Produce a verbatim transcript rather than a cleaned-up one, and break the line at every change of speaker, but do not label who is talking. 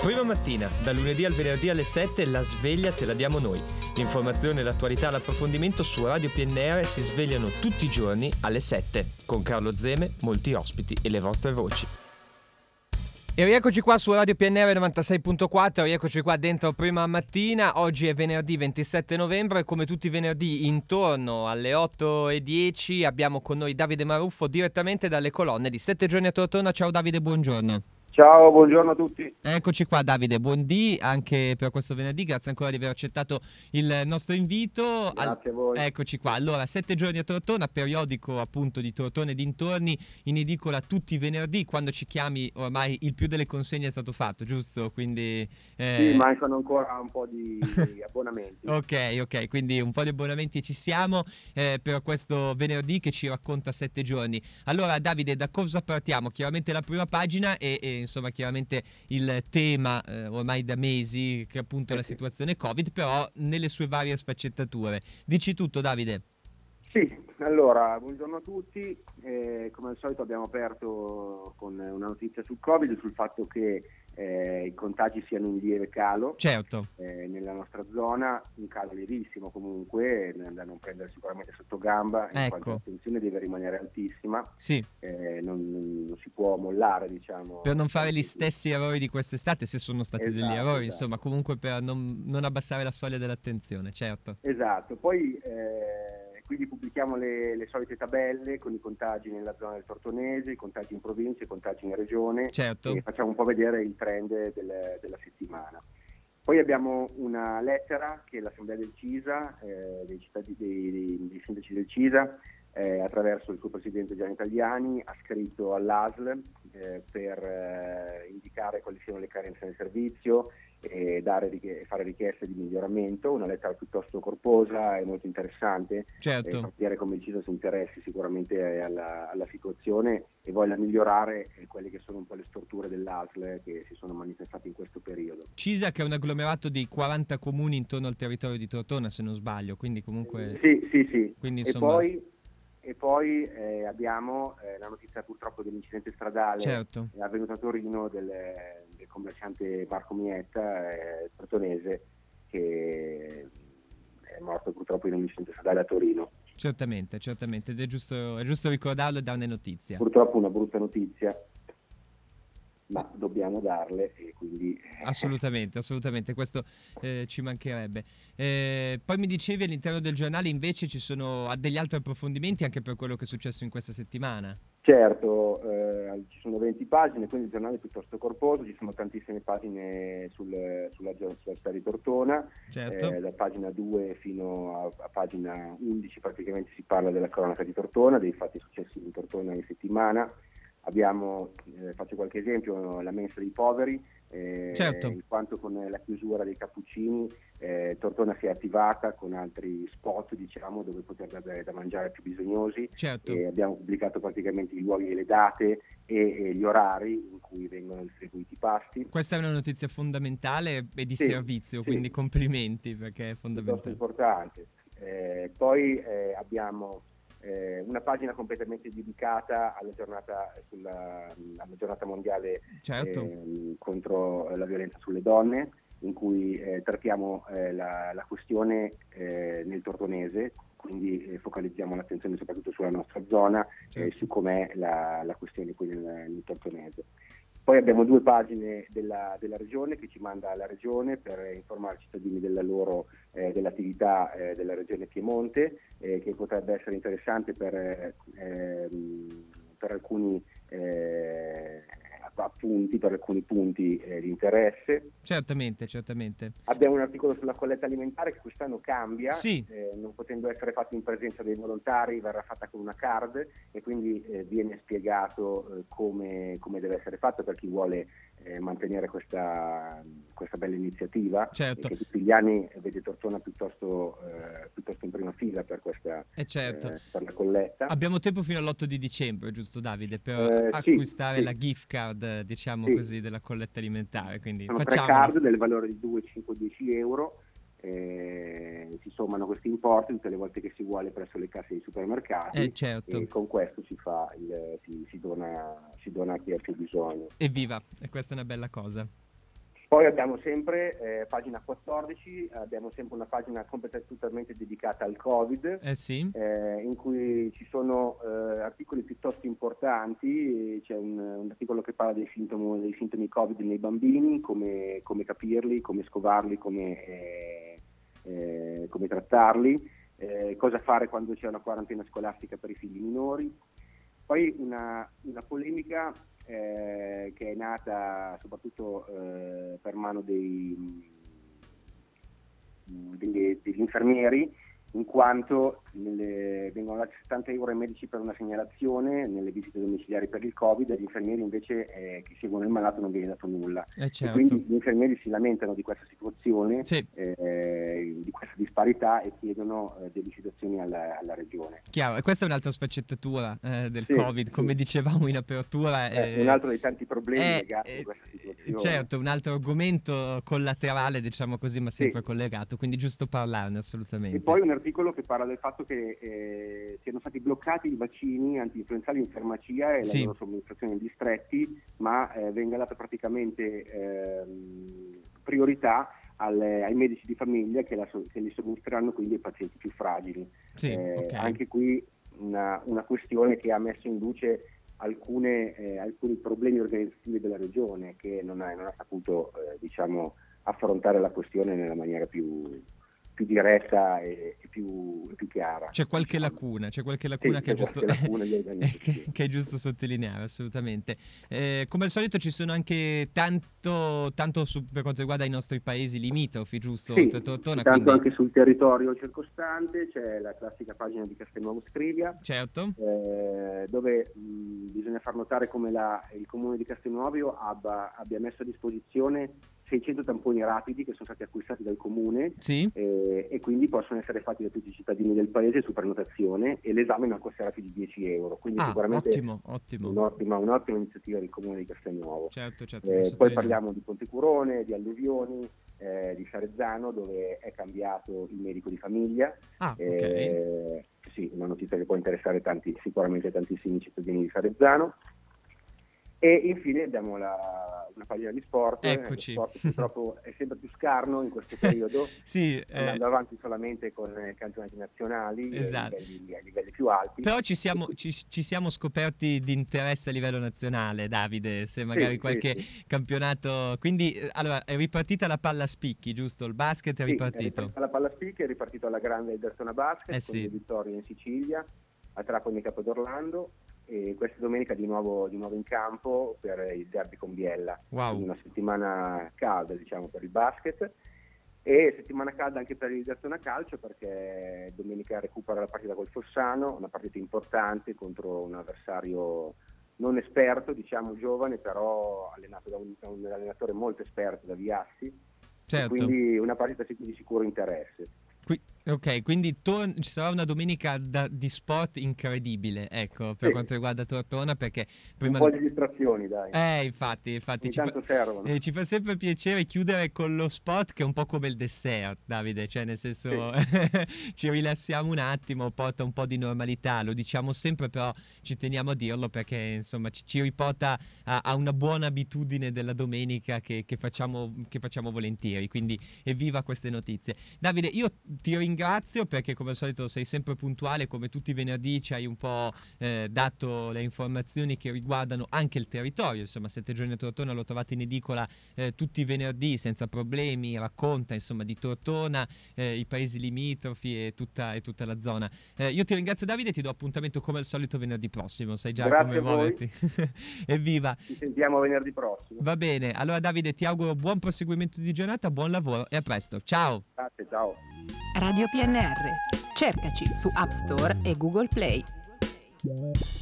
Prima mattina, da lunedì al venerdì alle sette, la sveglia te la diamo noi. L'informazione, l'attualità, l'approfondimento su Radio P N R si svegliano tutti i giorni alle sette, con Carlo Zeme, molti ospiti e le vostre voci. E rieccoci qua su Radio P N R novantasei virgola quattro, rieccoci qua dentro Prima Mattina. Oggi è venerdì ventisette novembre e come tutti i venerdì intorno alle otto e dieci abbiamo con noi Davide Maruffo direttamente dalle colonne di Sette Giorni a Tortona. Ciao Davide, buongiorno.
Ciao, buongiorno a tutti.
Eccoci qua Davide, buondì anche per questo venerdì, grazie ancora di aver accettato il nostro invito.
Grazie a voi.
Eccoci qua, allora Sette Giorni a Tortona, periodico appunto di Tortona e dintorni, in edicola tutti i venerdì. Quando ci chiami ormai il più delle consegne è stato fatto, giusto? Quindi
eh... Sì, mancano ancora un po' di, di abbonamenti.
Ok, ok, quindi un po' di abbonamenti ci siamo eh, per questo venerdì che ci racconta Sette Giorni. Allora Davide, da cosa partiamo? Chiaramente la prima pagina e, e insomma chiaramente il tema eh, ormai da mesi che è appunto eh la sì. situazione Covid, però nelle sue varie sfaccettature. Dici tutto Davide?
Sì, allora buongiorno a tutti, eh, come al solito abbiamo aperto con una notizia sul Covid, sul fatto che eh, i contagi siano in lieve calo.
Certo.
eh, nella nostra zona, un calo lievissimo comunque, da non prendere sicuramente sotto gamba, in
ecco.
quanto l'attenzione deve rimanere altissima,
sì.
eh, non, non si può mollare, diciamo.
Per non fare gli stessi errori di quest'estate, se sono stati
esatto,
degli errori,
esatto.
insomma, comunque per non, non abbassare la soglia dell'attenzione, certo.
Esatto, poi eh, quindi pubblichiamo le, le solite tabelle con i contagi nella zona del Tortonese, i contagi in provincia, i contagi in regione,
certo.
e facciamo un po' vedere il trend del, della settimana. Poi abbiamo una lettera che l'Assemblea del CISA, eh, dei, cittadini, dei, dei, dei sindaci del CISA, eh, attraverso il suo presidente Gianni Tagliani, ha scritto all'A S L eh, per eh, indicare quali siano le carenze nel servizio e dare, fare richieste di miglioramento. Una lettera piuttosto corposa e molto interessante,
certo.
eh, per dire come il CISA si interessi sicuramente alla, alla situazione e voglia migliorare eh, quelle che sono un po' le storture dell'A S L che si sono manifestate in questo periodo.
CISA che è un agglomerato di quaranta comuni intorno al territorio di Tortona, se non sbaglio, quindi comunque...
Sì, sì, sì.
Quindi,
e
insomma...
poi... E poi eh, abbiamo eh, la notizia purtroppo dell'incidente stradale
certo.
avvenuto a Torino del, del commerciante Marco Mietta, eh, tortonese, che è morto purtroppo in un incidente stradale a Torino.
Certamente, certamente, ed è giusto, è giusto ricordarlo e darne notizia.
Purtroppo una brutta notizia, ma dobbiamo darle e quindi...
Assolutamente, assolutamente, questo eh, ci mancherebbe. Eh, poi mi dicevi all'interno del giornale invece ci sono degli altri approfondimenti anche per quello che è successo in questa settimana?
Certo, eh, ci sono venti pagine, quindi il giornale è piuttosto corposo, ci sono tantissime pagine sul, sulla, sulla città di Tortona,
certo.
eh, da pagina due fino a, a pagina undici praticamente si parla della cronaca di Tortona, dei fatti successi in Tortona in settimana. Abbiamo, eh, faccio qualche esempio, la mensa dei poveri, eh,
certo.
in quanto con la chiusura dei cappuccini eh, Tortona si è attivata con altri spot, diciamo, dove poter dare da mangiare ai più bisognosi.
Certo.
E abbiamo pubblicato praticamente i luoghi e le date e, e gli orari in cui vengono distribuiti i pasti.
Questa è una notizia fondamentale e di
sì,
servizio,
sì.
quindi complimenti perché è fondamentale.
Importante. Eh, poi eh, abbiamo Eh, una pagina completamente dedicata alla giornata, sulla, alla giornata mondiale
certo.
eh, contro la violenza sulle donne, in cui eh, trattiamo eh, la, la questione eh, nel Tortonese, quindi eh, focalizziamo l'attenzione soprattutto sulla nostra zona
certo.
e su com'è la, la questione qui nel, nel Tortonese. Poi abbiamo due pagine della, della regione che ci manda alla regione per informare i cittadini della loro, eh, dell'attività eh, della regione Piemonte, eh, che potrebbe essere interessante per, eh, per alcuni eh, appunti, per alcuni punti eh, di interesse.
Certamente, certamente.
Abbiamo un articolo sulla colletta alimentare che quest'anno cambia,
sì.
eh, non potendo essere fatto in presenza dei volontari, verrà fatta con una card e quindi eh, viene spiegato eh, come, come deve essere fatto per chi vuole eh, mantenere questa, questa bella iniziativa,
certo.
e che tutti gli anni vede Tortona piuttosto, eh, piuttosto in prima fila per questa
eh certo.
eh, per la colletta.
Abbiamo tempo fino all'otto di dicembre, giusto Davide, per
eh,
acquistare
sì,
la gift card, diciamo
sì.
così, della colletta alimentare. Quindi
sono
facciamo
tre card del valore di due, cinque, dieci euro. Eh, si sommano questi importi tutte le volte che si vuole presso le casse dei supermercati
eh, certo.
e con questo si fa il, si, si, dona, si dona a chi ha più bisogno.
Evviva, e questa è una bella cosa.
Poi abbiamo sempre, eh, pagina quattordici, abbiamo sempre una pagina totalmente dedicata al Covid,
eh sì.
eh, in cui ci sono eh, articoli piuttosto importanti. C'è un, un articolo che parla dei sintomi, dei sintomi Covid nei bambini, come, come capirli, come scovarli, come, eh, eh, come trattarli, eh, cosa fare quando c'è una quarantena scolastica per i figli minori. Poi una, una polemica eh, che è nata soprattutto eh, per mano dei, degli, degli infermieri, in quanto nelle, vengono dati settanta euro ai medici per una segnalazione nelle visite domiciliari per il Covid, e gli infermieri invece eh, che seguono il malato non viene dato nulla.
Eh certo.
E quindi gli infermieri si lamentano di questa situazione,
sì.
eh, di questa disparità, e chiedono eh, delucidazioni alla, alla regione.
Chiaro, e questa è un'altra sfaccettatura eh, del
sì,
Covid, come
sì.
dicevamo in apertura.
Eh,
eh,
un altro dei tanti problemi
eh,
legati
eh,
a questa situazione.
Certo, un altro argomento collaterale, diciamo così, ma sempre
sì.
collegato, quindi giusto parlarne assolutamente.
E poi un articolo che parla del fatto che eh, siano stati bloccati i vaccini antinfluenzali in farmacia e
sì.
la loro somministrazione in distretti, ma eh, venga data praticamente eh, priorità alle, ai medici di famiglia che, la, che li somministreranno quindi ai pazienti più fragili.
Sì,
eh,
okay.
Anche qui una, una questione che ha messo in luce alcune, eh, alcuni problemi organizzativi della regione, che non ha, non ha saputo eh, diciamo, affrontare la questione nella maniera più più diretta e, e, più, e più chiara.
C'è qualche
diciamo.
lacuna, c'è qualche lacuna,
sì,
che, è giusto,
lacuna
che, che è giusto sottolineare, assolutamente. Eh, come al solito ci sono anche tanto, tanto su, per quanto riguarda i nostri paesi limitrofi, giusto?
Sì,
Tortona,
tanto
quindi...
anche sul territorio circostante c'è la classica pagina di Castelnuovo Scrivia,
certo.
eh, dove mh, bisogna far notare come la, il comune di Castelnuovo abbia, abbia messo a disposizione seicento tamponi rapidi che sono stati acquistati dal comune,
sì.
eh, e quindi possono essere fatti da tutti i cittadini del paese su prenotazione, e l'esame non costerà più di dieci euro, quindi
ah,
sicuramente
ottimo, ottimo.
Un'ottima, un'ottima iniziativa del comune di Castelnuovo.
Certo, certo,
eh, poi parliamo di Pontecurone, di alluvioni, eh, di Sarezzano, dove è cambiato il medico di famiglia.
Ah,
eh,
okay.
Sì, una notizia che può interessare tanti, sicuramente tantissimi cittadini di Sarezzano. E infine abbiamo la, una pagina di sport.
Eccoci.
Lo sport purtroppo è sempre più scarno in questo periodo,
sì,
andando
eh...
avanti solamente con campionati nazionali,
esatto.
a, livelli, a livelli più alti.
Però ci siamo, ci, ci siamo scoperti di interesse a livello nazionale, Davide, se magari
sì,
qualche
sì, sì.
campionato. Quindi allora è ripartita la palla a spicchi, giusto? Il basket è
sì,
ripartito.
È ripartita la palla a spicchi, è ripartito alla grande il Dertona Basket,
eh
con
sì.
le vittorie in Sicilia, a Trapani e Capodorlando. E questa domenica di nuovo, di nuovo in campo per il derby con Biella.
Wow.
Una settimana calda, diciamo, per il basket, e settimana calda anche per il Dertona Calcio, perché domenica recupera la partita col Fossano, una partita importante contro un avversario non esperto, diciamo giovane, però allenato da un, da un allenatore molto esperto, da Viassi,
certo.
Quindi una partita di sicuro interesse.
Qui, ok, quindi to- ci sarà una domenica da, di sport incredibile, ecco, per
sì.
quanto riguarda Tortona, perché prima...
un po' di distrazioni, dai.
Eh, infatti, infatti ci
tanto
fa,
servono.
Eh, ci fa sempre piacere chiudere con lo sport, che è un po' come il dessert, Davide, cioè nel senso sì. ci rilassiamo un attimo, porta un po' di normalità, lo diciamo sempre, però ci teniamo a dirlo perché insomma ci, ci riporta a, a una buona abitudine della domenica che, che, facciamo, che facciamo volentieri, quindi evviva queste notizie. Davide, io ti ringrazio perché come al solito sei sempre puntuale, come tutti i venerdì ci hai un po' eh, dato le informazioni che riguardano anche il territorio, insomma Sette Giorni a Tortona lo trovate in edicola eh, tutti i venerdì senza problemi, racconta insomma di Tortona, eh, i paesi limitrofi e tutta, e tutta la zona. Eh, io ti ringrazio Davide e ti do appuntamento come al solito venerdì prossimo, sai già
Grazie
come muoverti. Evviva!
Ci sentiamo venerdì prossimo.
Va bene, allora Davide ti auguro buon proseguimento di giornata, buon lavoro e a presto, ciao!
Grazie, ciao!
Radio P N R, cercaci su App Store e Google Play.